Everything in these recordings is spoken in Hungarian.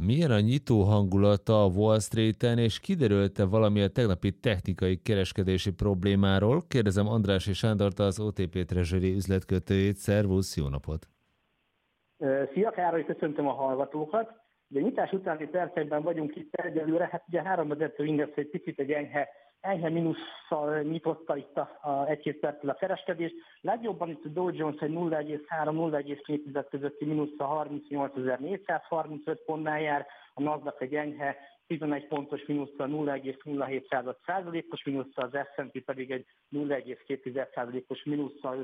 Milyen a nyitó hangulata a Wall Street-en, és kiderült-e valami a tegnapi technikai kereskedési problémáról? Kérdezem Andrássy Sándort, az OTP Treasury üzletkötőjét. Szervusz, jó napot! Szia Károly, köszöntöm a hallgatókat. Ugye nyitás utáni percekben vagyunk itt egyelőre, hát ugye 3 vezető index egy picit egy enyhe mínusszal nyitotta itt a 1-2 perccel a kereskedés. Legjobban itt a Dow Jones egy 0,3-0,2 közötti mínusszal 38.435 pontnál jár, a Nasdaq egy enyhe 11 pontos mínusszal 0,07%-os mínusszal, az S&P pedig egy 0,2%-os mínusszal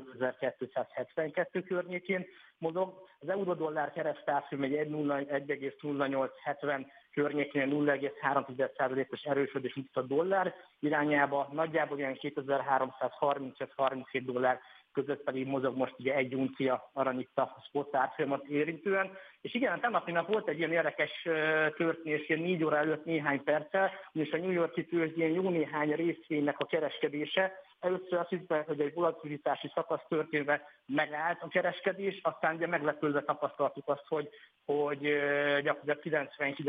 5272 környékén mozog. Az euró-dollár keresztárfolyam egy 1,0870 környékén 0,3%-os erősödés mutat a dollár irányába, nagyjából olyan 2335-37 dollár között pedig mozog most ugye 1 uncia arany itt a spot árfolyamat érintően. És igen, a tegnapi nap volt egy ilyen érdekes történés, ilyen 4 óra előtt néhány perccel, és a New York-i tőzsdén jó néhány részvénynek a kereskedése. Először azt hiszem, hogy egy volatilitási szakasz történve megállt a kereskedés, aztán ugye meglepődve tapasztaltuk azt, hogy gyakorlatilag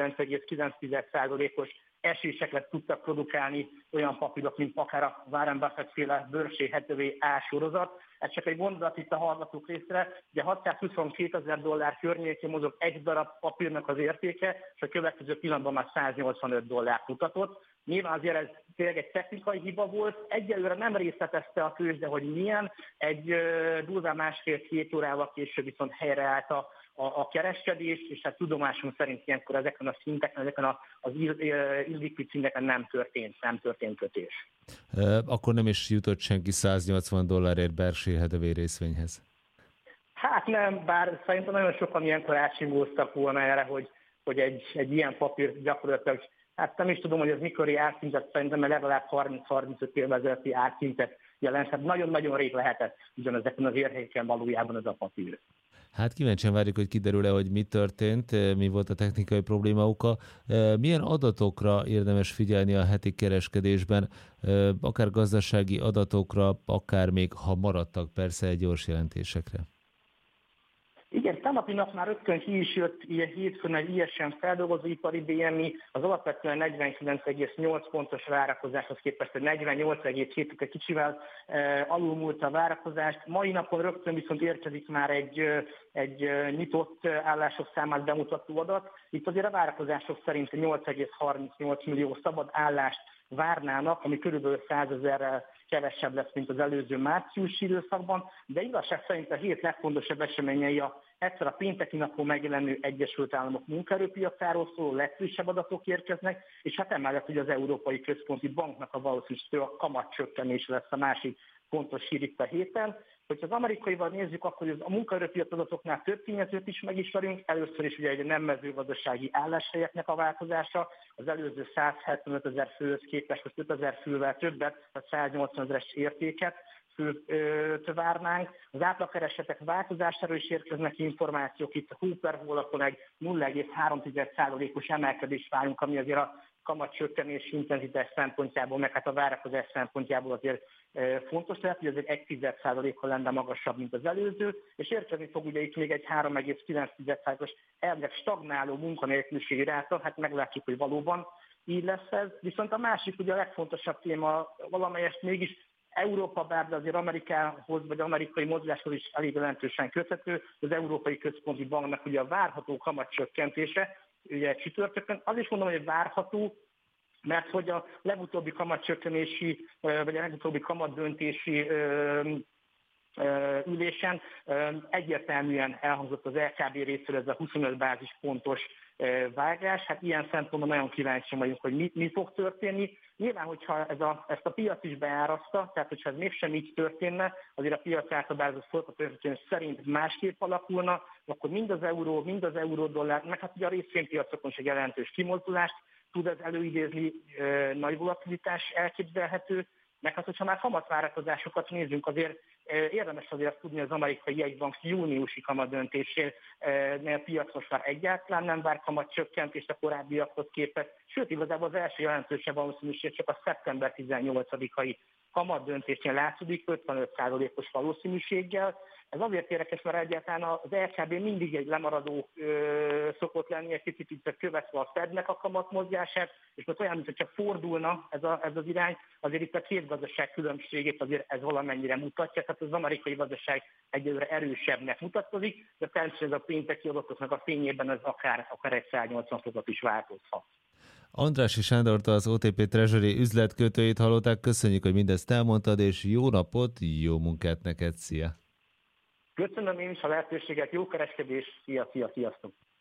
99,9%-os eséseket tudtak produkálni olyan papírok, mint akár a Warren Buffett-féle Berkshire Hathaway A sorozat. Ez csak egy gondolat itt a hallgatók részre, ugye $622,000 környékén mozog egy darab papírnak az értéke, és a következő pillanatban már $185 mutatott. Nyilván azért ez tényleg egy technikai hiba volt, egyelőre nem részletezte a tőzsde, hogy milyen, egy durván 1,5-2 órával később viszont helyreállt a kereskedés, és hát tudomásom szerint ilyenkor ezeken a szinteken, ezeken az illikvid szinteken nem történt kötés. Akkor nem is jutott senki $180 Berkshire Hathaway részvényhez? Hát nem, bár szerintem nagyon sokan ilyenkor átsingóztak volna erre, hogy egy ilyen papír gyakorlatilag, hát nem is tudom, hogy ez mikori árszintet, szerintem legalább 30-35 évvel ezelőtti árszintet jelent. Hát nagyon-nagyon rég lehetett ugyanezeken az értéken valójában ez a papír. Hát kíváncsian várjuk, hogy kiderül-e, hogy mi történt, mi volt a technikai probléma oka. Milyen adatokra érdemes figyelni a heti kereskedésben, akár gazdasági adatokra, akár még, ha maradtak persze, gyors jelentésekre? Igen, tegnapi nap már rögtön ki is jött ilyen hétfőn egy ISM feldolgozóipari BMI, az alapvetően 49,8 pontos várakozáshoz képest, hogy 48,7, egy kicsivel alulmúlt a várakozást. Mai napon rögtön viszont érkezik már egy nyitott állások számát bemutató adat. Itt azért a várakozások szerint 8,38 millió szabad állást várnának, ami körülbelül 100 000-rel kevesebb lesz, mint az előző márciusi időszakban, de igazság szerint a hét legfontosabb eseményei egyszer a pénteki napon megjelenő Egyesült Államok munkaerőpiacáról szóló legfrissebb adatok érkeznek, és hát emellett, hogy az Európai Központi Banknak a valószínűsítő a kamatcsökkenés lesz a másik fontos hír itt a héten. Hogyha az amerikaival nézzük, akkor a munkaerőpiac adatoknál több tényezőt is megismerünk. Először is ugye egy nem mezőgazdasági álláshelyeknek a változása, az előző 175 000 főhöz képest 5 000 fővel többet, tehát 180 000-es értéket várnánk. Az átlagkeresetek változásáról is érkeznek információk, itt a Hooper hónapon egy 0,3%-os emelkedés várunk, ami azért a kamatcsökkenés intenzitás szempontjából, meg hát a várakozás szempontjából azért fontos lehet, hogy ez egy 1,1%-kal lenne magasabb, mint az előző, és érkezni fog ugye itt még egy 3,9%-os elvileg stagnáló munkanélküliségi ráta, hát meglátjuk, hogy valóban így lesz ez. Viszont a másik, ugye a legfontosabb téma valamelyest mégis Európa, bár azért Amerikához vagy amerikai mozgáshoz is elég jelentősen köthető, az Európai Központi Banknak ugye a várható kamatcsökkentése, ugye csütörtökön, az is mondom, hogy várható, mert hogy a legutóbbi kamatcsökkenési, vagy a legutóbbi kamatdöntési ülésen egyértelműen elhangzott az LKB részéről ez a 25 bázispontos vágás. Hát ilyen szempontból nagyon kíváncsi vagyunk, hogy mi fog történni. Nyilván, hogyha ezt a piac is beáraszta, tehát hogyha ez mégsem így történne, azért a piac általában forgatókönyv szerint másképp alakulna, akkor mind az euró-dollár, meg hát ugye a részvénypiacokon is egy jelentős kimozdulást tud ez előidézni, nagy volatilitás elképzelhető, meg hát, hogyha már kamatvárakozásokat nézzünk, azért érdemes azért tudni az amerikai jegybank júniusi kamatdöntésénél piac most már egyáltalán nem vár kamatcsökkentést a korábbiakhoz képest, sőt igazából az első jelentősebb valószínűség csak a szeptember 18-ai kamatdöntésnél látszódik 55%-os valószínűséggel. Ez azért érdekes, mert egyáltalán az LKB mindig egy lemaradó szokott lenni, egy kicsit így követve a Fednek a kamatmozgását, és most olyan, mintha csak fordulna ez az irány, azért itt a két gazdaság különbségét azért ez valamennyire mutatja, tehát az amerikai gazdaság egyelőre erősebbnek mutatkozik, de természetesen a pénteki adatoknak a fényében ez akár egy 180 fokot is változhat. Andrássy Sándort, az OTP Treasury üzletkötőjét hallották. Köszönjük, hogy mindezt elmondtad, és jó napot, jó munkát neked, szia! Köszönöm én is a lehetőséget, jó kereskedés, sziasztok!